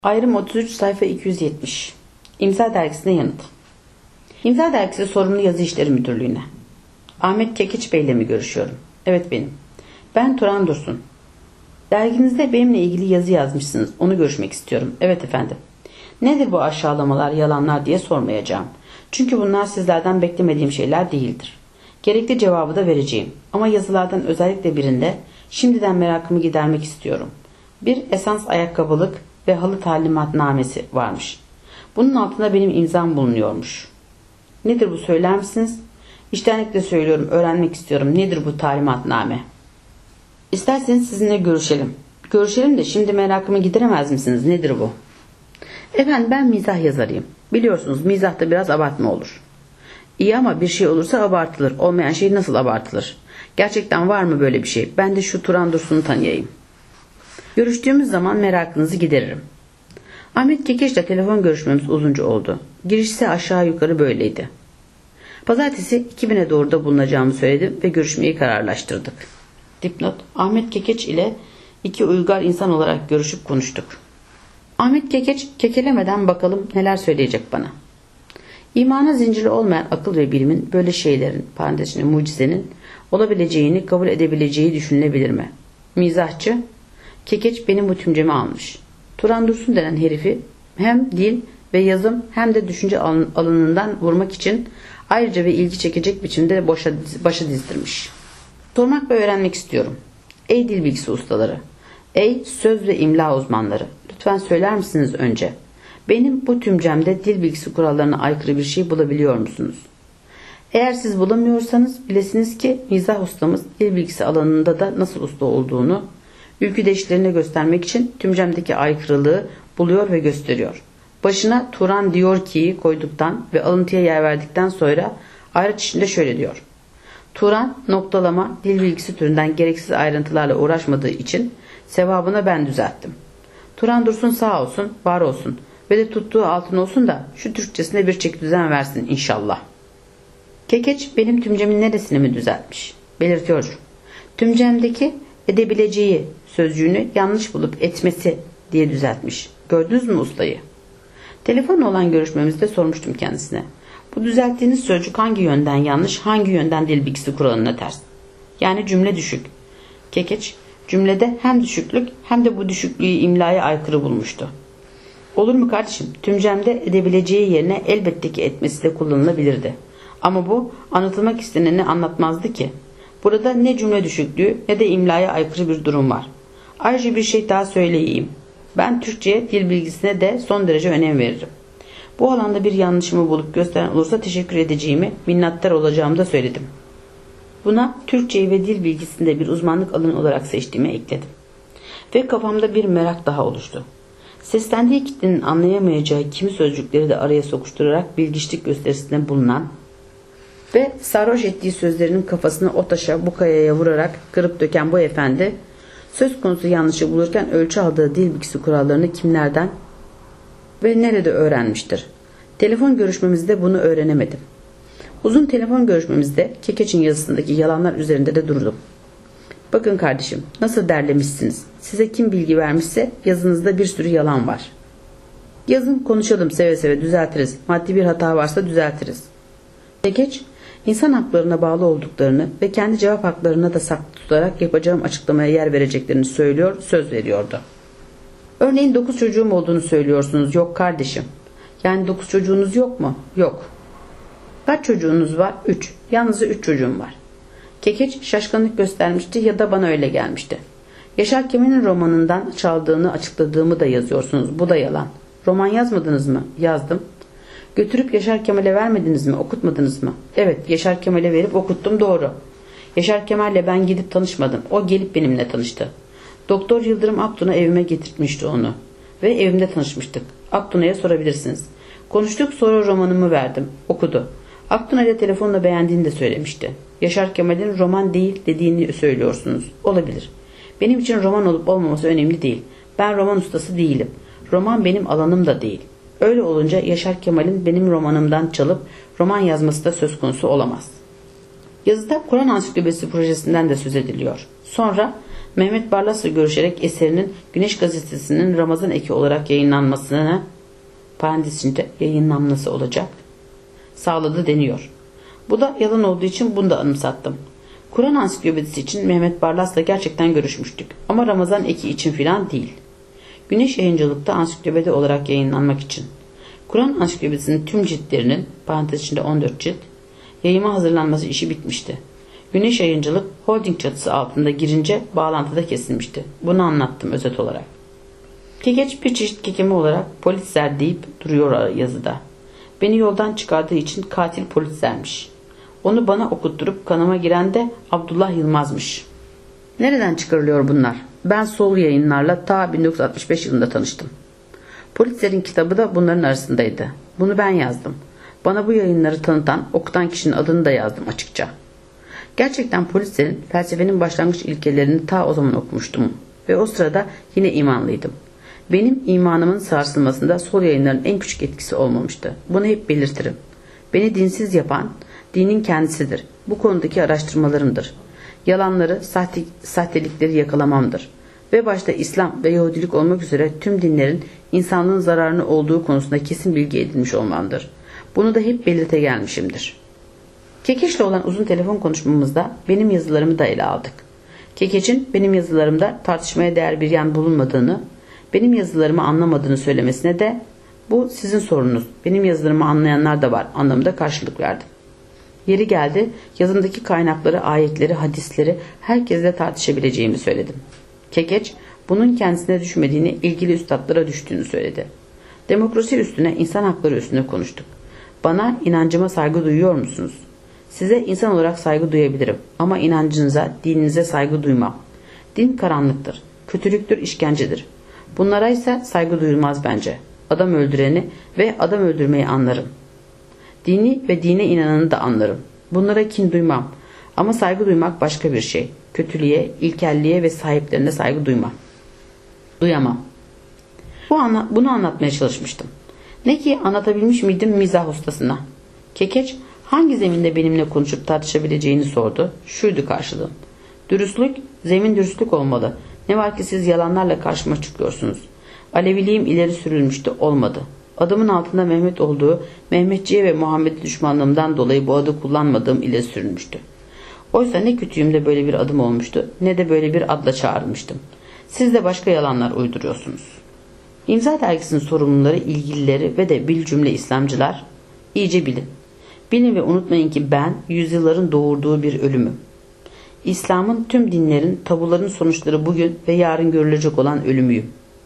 Ayrım 33 sayfa 270. İmza Dergisi'ne yanıt. İmza Dergisi Sorumlu Yazı İşleri Müdürlüğü'ne. Ahmet Kekiç Bey ile mi görüşüyorum? Evet benim. Ben Turan Dursun. Derginizde benimle ilgili yazı yazmışsınız. Onu görüşmek istiyorum. Evet efendim. Nedir bu aşağılamalar, yalanlar diye sormayacağım. Çünkü bunlar sizlerden beklemediğim şeyler değildir. Gerekli cevabı da vereceğim. Ama yazılardan özellikle birinde şimdiden merakımı gidermek istiyorum. Bir esans ayakkabılık ve halı talimatnamesi varmış. Bunun altında benim imzam bulunuyormuş. Nedir bu, söyler misiniz? İçtenlikle söylüyorum, öğrenmek istiyorum. Nedir bu talimatname? İsterseniz sizinle görüşelim. Görüşelim de şimdi merakımı gideremez misiniz? Nedir bu? Efendim, ben mizah yazarıyım. Biliyorsunuz mizahta biraz abartma olur. İyi ama bir şey olursa abartılır. Olmayan şey nasıl abartılır? Gerçekten var mı böyle bir şey? Ben de şu Turan Dursun'u tanıyayım. Görüştüğümüz zaman merakınızı gideririm. Ahmet Kekeç'le telefon görüşmemiz uzunca oldu. Girişse aşağı yukarı böyleydi. Pazartesi 2000'e doğru da bulunacağımı söyledim ve görüşmeyi kararlaştırdık. Dipnot: Ahmet Kekeç ile iki uygar insan olarak görüşüp konuştuk. Ahmet Kekeç kekelemeden bakalım neler söyleyecek bana. İmana zinciri olmayan akıl ve bilimin böyle şeylerin, parantezine mucizenin olabileceğini kabul edebileceği düşünülebilir mi? Mizahçı: Kekeç benim bu tümcemi almış. Turan Dursun denen herifi hem dil ve yazım hem de düşünce alanından vurmak için ayrıca ve ilgi çekecek biçimde başa dizdirmiş. Sormak ve öğrenmek istiyorum. Ey dil bilgisi ustaları, ey söz ve imla uzmanları, lütfen söyler misiniz önce? Benim bu tümcemde dil bilgisi kurallarına aykırı bir şey bulabiliyor musunuz? Eğer siz bulamıyorsanız bilesiniz ki mizah ustamız dil bilgisi alanında da nasıl usta olduğunu ülküdeşlerine göstermek için tümcemdeki aykırılığı buluyor ve gösteriyor. Başına Turan diyor ki koyduktan ve alıntıya yer verdikten sonra ayrıç içinde şöyle diyor. Turan noktalama dil bilgisi türünden gereksiz ayrıntılarla uğraşmadığı için sevabına ben düzelttim. Turan Dursun sağ olsun, var olsun ve de tuttuğu altın olsun da şu Türkçesine bir çeki düzen versin inşallah. Kekeç benim tümcemin neresini mi düzeltmiş? Belirtiyor. Tümcemdeki edebileceği sözcüğünü yanlış bulup etmesi diye düzeltmiş. Gördünüz mü ustayı? Telefonla olan görüşmemizde sormuştum kendisine. Bu düzelttiğiniz sözcük hangi yönden yanlış, hangi yönden dil bilgisi kuralına ters? Yani cümle düşük. Kekeç cümlede hem düşüklük hem de bu düşüklüğü imlaya aykırı bulmuştu. Olur mu kardeşim? Tümcemde edebileceği yerine elbette ki etmesi de kullanılabilirdi. Ama bu anlatılmak isteneni anlatmazdı ki. Burada ne cümle düşüklüğü ne de imlaya aykırı bir durum var. Ayrıca bir şey daha söyleyeyim. Ben Türkçe dil bilgisine de son derece önem veririm. Bu alanda bir yanlışımı bulup gösteren olursa teşekkür edeceğimi, minnettar olacağımı da söyledim. Buna Türkçeyi ve dil bilgisinde bir uzmanlık alanı olarak seçtiğimi ekledim. Ve kafamda bir merak daha oluştu. Seslendiği kitlenin anlayamayacağı kimi sözcükleri de araya sokuşturarak bilgiçlik gösterisinde bulunan ve sarhoş ettiği sözlerinin kafasını o taşa bu kayaya vurarak kırıp döken bu efendi, söz konusu yanlışı bulurken ölçü aldığı dil bilgisi kurallarını kimlerden ve nerede öğrenmiştir? Telefon görüşmemizde bunu öğrenemedim. Uzun telefon görüşmemizde Kekeç'in yazısındaki yalanlar üzerinde de durdum. Bakın kardeşim, nasıl derlemişsiniz? Size kim bilgi vermişse yazınızda bir sürü yalan var. Yazın, konuşalım, seve seve düzeltiriz. Maddi bir hata varsa düzeltiriz. Kekeç, İnsan haklarına bağlı olduklarını ve kendi cevap haklarına da saklı tutarak yapacağım açıklamaya yer vereceklerini söylüyor, söz veriyordu. Örneğin 9 çocuğum olduğunu söylüyorsunuz. Yok kardeşim. Yani 9 çocuğunuz yok mu? Yok. Kaç çocuğunuz var? 3. Yalnızca 3 çocuğum var. Kekeç şaşkınlık göstermişti ya da bana öyle gelmişti. Yaşar Kemal'in romanından çaldığını açıkladığımı da yazıyorsunuz. Bu da yalan. Roman yazmadınız mı? Yazdım. Götürüp Yaşar Kemal'e vermediniz mi? Okutmadınız mı? Evet, Yaşar Kemal'e verip okuttum, doğru. Yaşar Kemal'le ben gidip tanışmadım. O gelip benimle tanıştı. Doktor Yıldırım Aktun'a evime getirtmişti onu. Ve evimde tanışmıştık. Aktun'a sorabilirsiniz. Konuştuk, sonra romanımı verdim. Okudu. Aktun'a ile telefonla beğendiğini de söylemişti. Yaşar Kemal'in roman değil dediğini söylüyorsunuz. Olabilir. Benim için roman olup olmaması önemli değil. Ben roman ustası değilim. Roman benim alanım da değil. Öyle olunca Yaşar Kemal'in benim romanımdan çalıp roman yazması da söz konusu olamaz. Yazıda Kur'an Ansiklopedisi projesinden de söz ediliyor. Sonra Mehmet Barlas'la görüşerek eserinin Güneş Gazetesi'nin Ramazan eki olarak yayınlanmasına parantez içinde yayınlanması olacak sağladı deniyor. Bu da yalan olduğu için bunu da anımsattım. Kur'an ansiklopedisi için Mehmet Barlas'la gerçekten görüşmüştük. Ama Ramazan eki için filan değil. Güneş Yayıncılık'ta ansiklopedi olarak yayınlanmak için. Kur'an ansiklopedisinin tüm ciltlerinin parantez içinde 14 cilt yayıma hazırlanması işi bitmişti. Güneş Yayıncılık holding çatısı altında girince bağlantıda kesilmişti. Bunu anlattım özet olarak. Kekeç bir çeşit kekeme olarak Politzer deyip duruyor yazıda. Beni yoldan çıkardığı için katil Politzer'miş. Onu bana okutturup kanıma giren de Abdullah Yılmaz'mış. Nereden çıkarılıyor bunlar? Ben sol yayınlarla ta 1965 yılında tanıştım. Politzer'in kitabı da bunların arasındaydı. Bunu ben yazdım. Bana bu yayınları tanıtan, okutan kişinin adını da yazdım açıkça. Gerçekten Politzer'in felsefenin başlangıç ilkelerini ta o zaman okumuştum. Ve o sırada yine imanlıydım. Benim imanımın sarsılmasında sol yayınların en küçük etkisi olmamıştı. Bunu hep belirtirim. Beni dinsiz yapan dinin kendisidir. Bu konudaki araştırmalarımdır. Yalanları, sahtelikleri yakalamamdır. Ve başta İslam ve Yahudilik olmak üzere tüm dinlerin insanlığın zararını olduğu konusunda kesin bilgi edinmiş olmamdır. Bunu da hep belirte gelmişimdir. Kekeç'le olan uzun telefon konuşmamızda benim yazılarımı da ele aldık. Kekeç'in benim yazılarımda tartışmaya değer bir yan bulunmadığını, benim yazılarımı anlamadığını söylemesine de bu sizin sorununuz, benim yazılarımı anlayanlar da var anlamında karşılık verdim. Yeri geldi yazımdaki kaynakları, ayetleri, hadisleri herkesle tartışabileceğimi söyledim. Kekeç bunun kendisine düşmediğini, ilgili üstadlara düştüğünü söyledi. Demokrasi üstüne, insan hakları üstüne konuştuk. Bana, inancıma saygı duyuyor musunuz? Size insan olarak saygı duyabilirim ama inancınıza, dininize saygı duymam. Din karanlıktır, kötülüktür, işkencedir. Bunlara ise saygı duyulmaz bence. Adam öldüreni ve adam öldürmeyi anlarım. Dini ve dine inananı da anlarım. Bunlara kin duymam. Ama saygı duymak başka bir şey. Kötülüğe, ilkelliğe ve sahiplerine saygı duyamam. Bunu anlatmaya çalışmıştım. Ne ki anlatabilmiş miydim mizah ustasına? Kekeç hangi zeminde benimle konuşup tartışabileceğini sordu. Şuydu karşılığım. Dürüstlük, zemin dürüstlük olmalı. Ne var ki siz yalanlarla karşıma çıkıyorsunuz. Aleviliğim ileri sürülmüştü, olmadı. Adımın altında Mehmet olduğu, Mehmetçiye ve Muhammed'e düşmanlığımdan dolayı bu adı kullanmadığım ileri sürülmüştü. Oysa ne kötüyümde böyle bir adım olmuştu, ne de böyle bir adla çağrılmıştım. Siz de başka yalanlar uyduruyorsunuz. İmza dergisinin sorumluları, ilgilileri ve de bilcümle İslamcılar, iyice bilin. Bilin ve unutmayın ki ben yüzyılların doğurduğu bir ölümüm. İslam'ın tüm dinlerin, tabuların sonuçları bugün ve yarın görülecek olan ölümüyüm.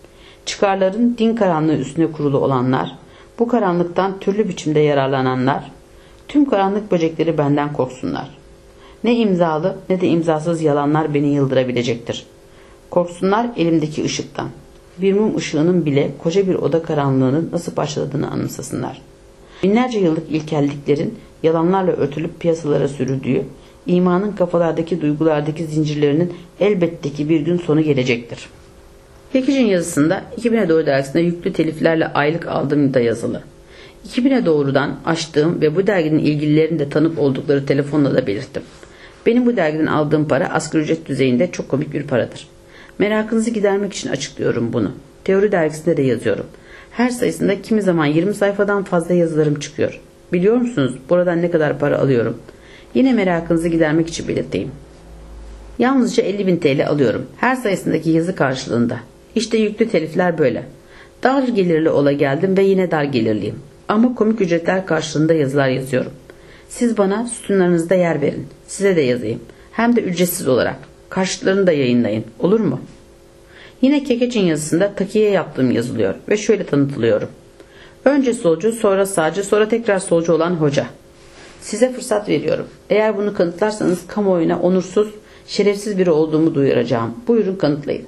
Çıkarların din karanlığı üstüne kurulu olanlar, bu karanlıktan türlü biçimde yararlananlar, tüm karanlık böcekleri benden korksunlar. Ne imzalı ne de imzasız yalanlar beni yıldırabilecektir. Korksunlar elimdeki ışıktan. Bir mum ışığının bile koca bir oda karanlığının nasıl başladığını anımsasınlar. Binlerce yıllık ilkelliklerin yalanlarla örtülüp piyasalara sürüldüğü, imanın kafalardaki duygulardaki zincirlerinin elbette ki bir gün sonu gelecektir. Kekeç'in yazısında 2000'e doğru dergisinde yüklü teliflerle aylık aldığım da yazılı. 2000'e doğrudan açtığım ve bu derginin ilgililerinin de tanık oldukları telefonla da belirttim. Benim bu dergiden aldığım para asgari ücret düzeyinde çok komik bir paradır. Merakınızı gidermek için açıklıyorum bunu. Teori dergisinde de yazıyorum. Her sayısında kimi zaman 20 sayfadan fazla yazılarım çıkıyor. Biliyor musunuz buradan ne kadar para alıyorum? Yine merakınızı gidermek için belirteyim. Yalnızca 50.000 TL alıyorum. Her sayısındaki yazı karşılığında. İşte yüklü telifler böyle. Dar gelirli ola geldim ve yine dar gelirliyim. Ama komik ücretler karşılığında yazılar yazıyorum. Siz bana sütunlarınızda yer verin. Size de yazayım. Hem de ücretsiz olarak. Karşılıklarını da yayınlayın. Olur mu? Yine Kekeç'in yazısında takiye yaptığım yazılıyor ve şöyle tanıtılıyorum. Önce solcu, sonra sağcı, sonra tekrar solcu olan hoca. Size fırsat veriyorum. Eğer bunu kanıtlarsanız kamuoyuna onursuz, şerefsiz biri olduğumu duyuracağım. Buyurun kanıtlayın.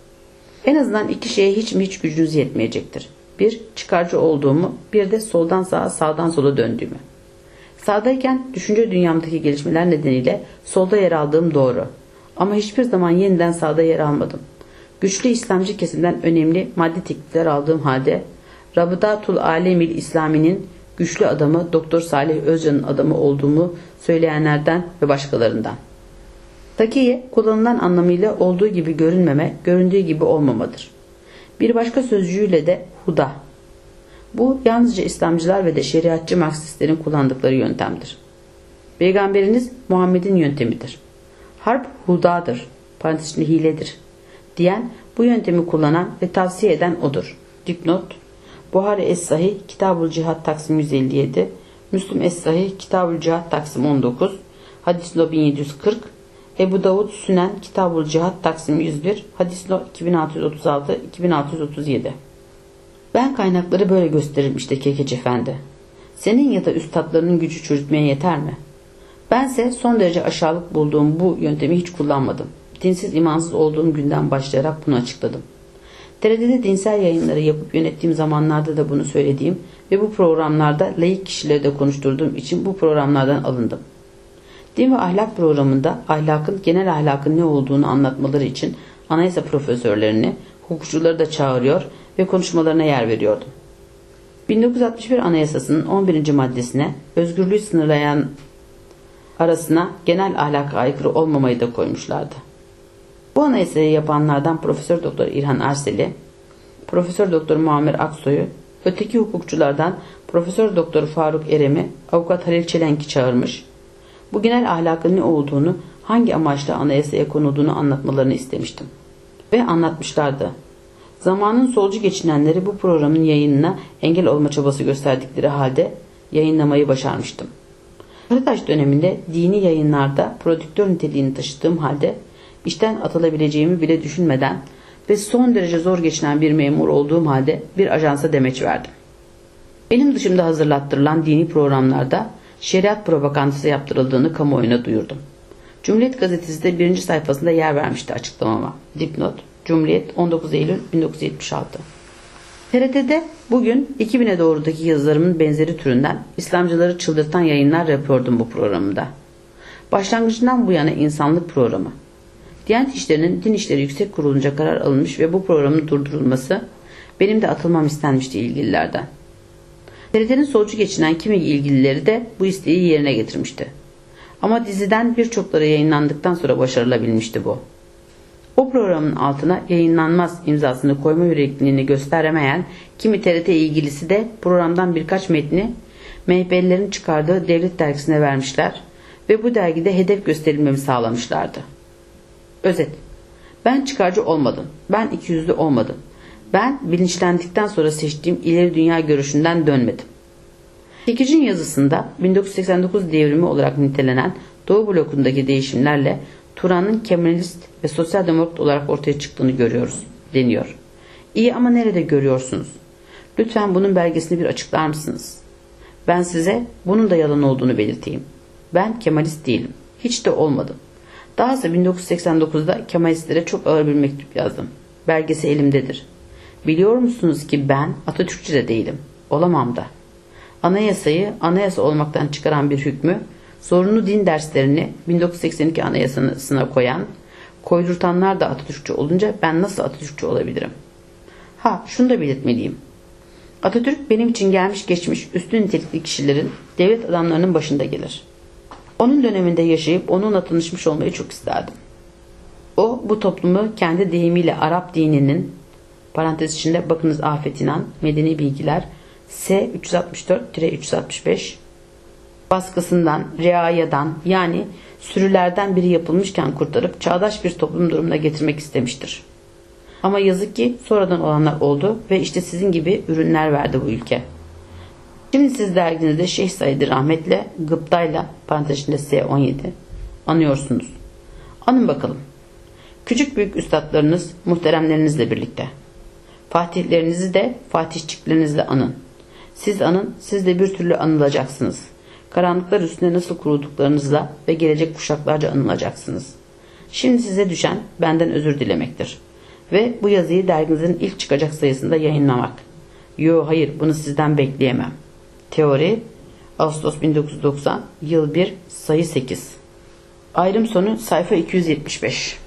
En azından iki şeye hiç gücünüz yetmeyecektir. Bir, çıkarcı olduğumu, bir de soldan sağa, sağdan sola döndüğümü. Sağdayken düşünce dünyamdaki gelişmeler nedeniyle solda yer aldığım doğru. Ama hiçbir zaman yeniden sağda yer almadım. Güçlü İslamcı kesimden önemli maddi teklifler aldığım halde Rabıtatul Alemil İslami'nin güçlü adamı Doktor Salih Özcan'ın adamı olduğumu söyleyenlerden ve başkalarından. Takiye, kullanılan anlamıyla olduğu gibi görünmeme, göründüğü gibi olmamadır. Bir başka sözcüğüyle de huda. Bu yalnızca İslamcılar ve de şeriatçı Marksistlerin kullandıkları yöntemdir. Peygamberiniz Muhammed'in yöntemidir. Harp hudadır, parantez içinde hiledir diyen, bu yöntemi kullanan ve tavsiye eden odur. Dipnot: Buhari Es-Sahih Kitab-ül Cihad Taksim 157, Müslüm Es-Sahih Kitab-ül Cihad Taksim 19, Hadis No 1740, Ebu Davud Sünen Kitab-ül Cihad Taksim 101, Hadis No 2636-2637. Ben kaynakları böyle gösteririm işte Kekeç Efendi. Senin ya da üstadlarının gücü çürütmeye yeter mi? Bense son derece aşağılık bulduğum bu yöntemi hiç kullanmadım. Dinsiz imansız olduğum günden başlayarak bunu açıkladım. TRT'de dinsel yayınları yapıp yönettiğim zamanlarda da bunu söylediğim ve bu programlarda laik kişileri de konuşturduğum için bu programlardan alındım. Din ve ahlak programında ahlakın, genel ahlakın ne olduğunu anlatmaları için anayasa profesörlerini, hukukçuları da çağırıyor ve konuşmalarına yer veriyordum. 1961 Anayasası'nın 11. maddesine özgürlüğü sınırlayan arasına genel ahlaka aykırı olmamayı da koymuşlardı. Bu anayasayı yapanlardan Profesör Doktor İlhan Ersel'i, Profesör Doktor Muammer Aksoy'u, öteki hukukçulardan Profesör Doktor Faruk Erem'i, Avukat Halil Çelenk'i çağırmış, bu genel ahlakın ne olduğunu, hangi amaçla anayasaya konulduğunu anlatmalarını istemiştim. Ve anlatmışlardı. Zamanın solcu geçinenleri bu programın yayınına engel olma çabası gösterdikleri halde yayınlamayı başarmıştım. Karataş döneminde dini yayınlarda prodüktör niteliğini taşıdığım halde işten atılabileceğimi bile düşünmeden ve son derece zor geçinen bir memur olduğum halde bir ajansa demeç verdim. Benim dışımda hazırlattırılan dini programlarda şeriat propagandası yaptırıldığını kamuoyuna duyurdum. Cumhuriyet gazetesi de 1. sayfasında yer vermişti açıklamama. Dipnot: Cumhuriyet 19 Eylül 1976. TRT'de bugün 2000'e doğrudaki yazılarımın benzeri türünden İslamcıları çıldırtan yayınlar yapıyordum bu programda. Başlangıcından bu yana insanlık programı. Diyanet İşleri'nin Din İşleri Yüksek Kurulu'nca karar alınmış ve bu programın durdurulması benim de atılmam istenmişti ilgililerden. TRT'nin solcu geçinen kimi ilgilileri de bu isteği yerine getirmişti. Ama diziden birçokları yayınlandıktan sonra başarılabilmişti bu. O programın altına yayınlanmaz imzasını koyma yürekliliğini gösteremeyen kimi TRT ilgilisi de programdan birkaç metni MHP'lilerin çıkardığı devlet dergisine vermişler ve bu dergide hedef gösterilmemi sağlamışlardı. Özet: ben çıkarcı olmadım. Ben ikiyüzlü olmadım. Ben bilinçlendikten sonra seçtiğim ileri dünya görüşünden dönmedim. Kekic'in yazısında 1989 devrimi olarak nitelenen Doğu blokundaki değişimlerle Turan'ın Kemalist ve Sosyal Demokrat olarak ortaya çıktığını görüyoruz deniyor. İyi ama nerede görüyorsunuz? Lütfen bunun belgesini bir açıklar mısınız? Ben size bunun da yalan olduğunu belirteyim. Ben Kemalist değilim. Hiç de olmadım. Dahası 1989'da Kemalistlere çok ağır bir mektup yazdım. Belgesi elimdedir. Biliyor musunuz ki ben Atatürkçü de değilim. Olamam da. Anayasayı anayasa olmaktan çıkaran bir hükmü, zorunlu din derslerini 1982 anayasasına koydurtanlar da Atatürkçü olunca ben nasıl Atatürkçü olabilirim? Şunu da belirtmeliyim. Atatürk benim için gelmiş geçmiş üstün nitelikli kişilerin, devlet adamlarının başında gelir. Onun döneminde yaşayıp onunla tanışmış olmayı çok isterdim. O bu toplumu kendi deyimiyle Arap dininin, parantez içinde bakınız Afet İnan, Medeni Bilgiler, S 364-365, baskısından, riayadan yani sürülerden biri yapılmışken kurtarıp çağdaş bir toplum durumuna getirmek istemiştir. Ama yazık ki sonradan olanlar oldu ve işte sizin gibi ürünler verdi bu ülke. Şimdi siz derginizde Şeyh Said'i rahmetle, gıptayla, parantez içinde S17 anıyorsunuz. Anın bakalım. Küçük büyük üstadlarınız, muhteremlerinizle birlikte. Fatihlerinizi de fatihçiklerinizle anın. Siz anın, siz de bir türlü anılacaksınız. Karanlıklar üstüne nasıl kuruduklarınızla ve gelecek kuşaklarca anılacaksınız. Şimdi size düşen benden özür dilemektir. Ve bu yazıyı derginizin ilk çıkacak sayısında yayınlamak. Hayır, bunu sizden bekleyemem. Teori, Ağustos 1990, yıl 1, sayı 8. Ayrım sonu sayfa 275.